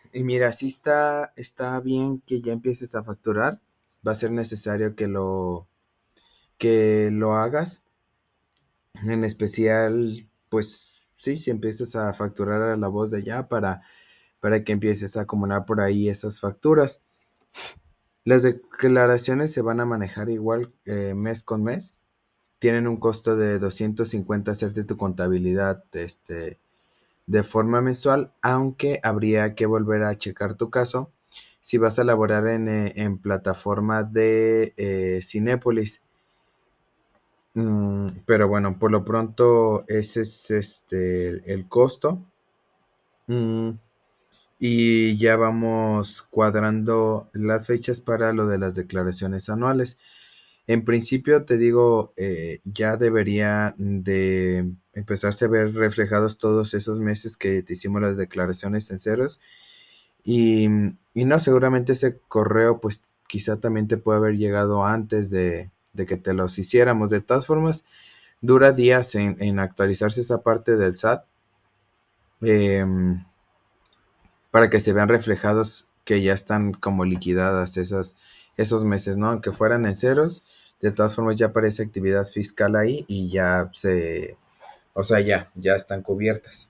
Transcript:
Y mira, si está bien que ya empieces a facturar. Va a ser necesario que lo hagas. En especial, pues sí, si empiezas a facturar a la voz de allá para que empieces a acumular por ahí esas facturas. Las declaraciones se van a manejar igual mes con mes. Tienen un costo de 250 hacerte tu contabilidad de forma mensual, aunque habría que volver a checar tu caso si vas a laborar en plataforma de Cinépolis. Pero bueno, por lo pronto ese es el costo. Mm, y ya vamos cuadrando las fechas para lo de las declaraciones anuales. En principio, te digo, ya debería de empezarse a ver reflejados todos esos meses que te hicimos las declaraciones en ceros. Y, y no, seguramente ese correo, pues quizá también te puede haber llegado antes de que te los hiciéramos. De todas formas, dura días en actualizarse esa parte del SAT. em, para que se vean reflejados que ya están como liquidadas esos meses, ¿no? Aunque fueran en ceros, de todas formas ya aparece actividad fiscal ahí y ya o sea, ya están cubiertas.